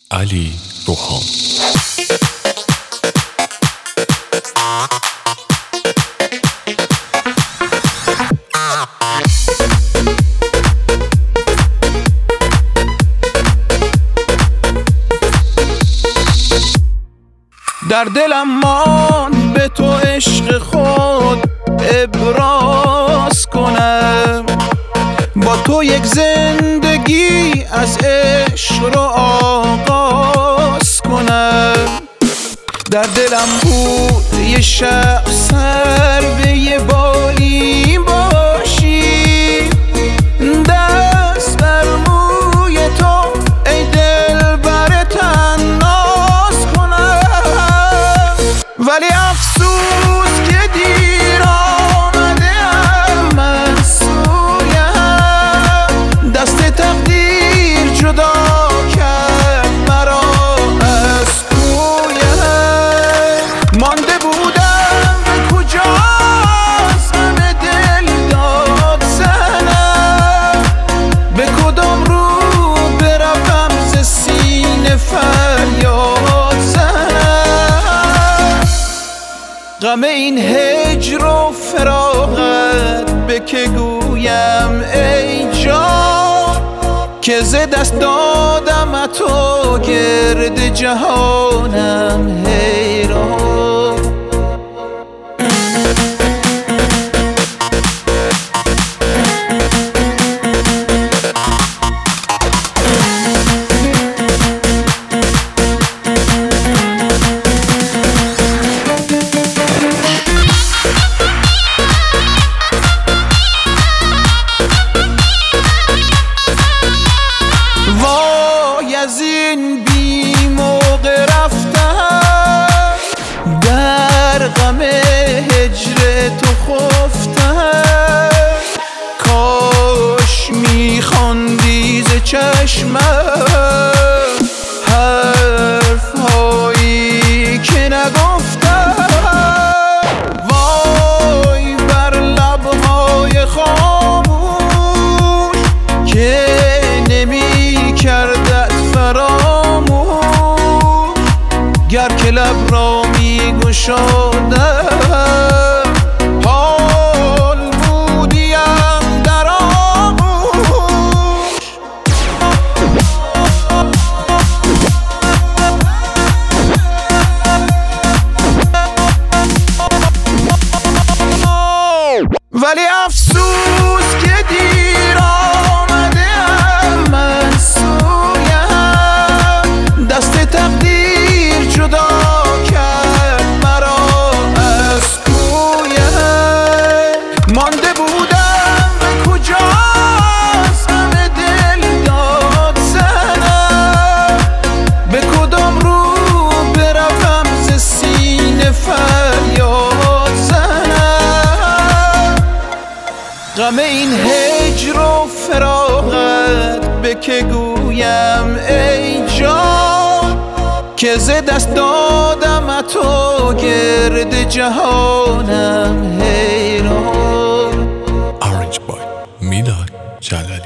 علی روحان. در دلم مان به تو عشق خود ابراز کنم، با تو یک زندگی از عشق رو آغاز کنم. در دلم بود یه شب سر به یه بالی باشی، دست بر موی تو ای دل بر تن ناز کنم. ولی افسوس که دیر آمده ام من سویم، دست تقدیر جدا کرد مرا از کویم. مانده بودم به کجاست غم دل داد زنم، به کدام رو بروم ز سینه فریاد زنم. غم این هجر و فراقت به که گویم ای جان، که ز دست دادم تو گرد جهانم حیران. از این بی موقع رفتم، در غم هجر تو خفتم. کاش میخواندی ز چشمم حرف هایی که نگفتم. وای بر لبهای خاموش که نمی کردت فراموش، گر که لب را می گشادم حال بودیم در آغوش. ولی افسوس که دیر آمده ام من سویم، دست تقدیر جدا کرد مرا از کویم. مانده بودم به کجاست غم دل داد زنم، به کدام رو بروم ز سینه فریاد زنم. غم این هجر و فراقت به که گویم ای جان، که ز دست دادم تو گرد جهانم حیران. Orange Boy میلاد جلالی.